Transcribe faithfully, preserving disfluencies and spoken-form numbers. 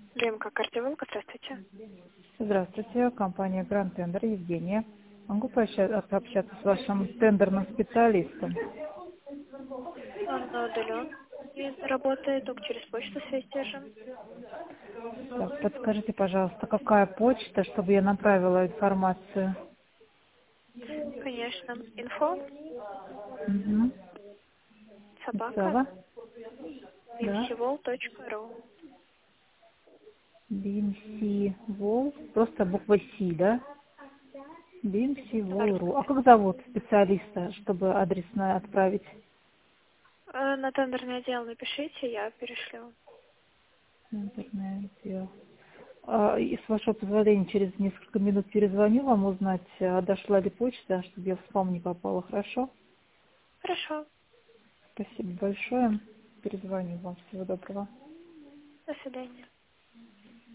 ДМК «Кардиолог», здравствуйте. Здравствуйте, компания Grand Tender, Евгения. Могу пообща- пообщаться с вашим тендерным специалистом? Он на удален и работает, только через почту связь держим. Так, подскажите, пожалуйста, какая почта, чтобы я направила информацию? Конечно. Инфо, Угу. собака, Сава? Да. вимсивол точка ру. Бимсивол, просто буква Си, да? Да. Бимсивол.ру. А как зовут специалиста, чтобы адресно отправить? Э, На тендерный отдел напишите, я перешлю. Интернет отдел. А, и с вашего позволения, через несколько минут перезвоню вам узнать, а дошла ли почта, чтобы я в спам не попала, хорошо? Хорошо. Спасибо большое. Перезвоню вам. Всего доброго. До свидания.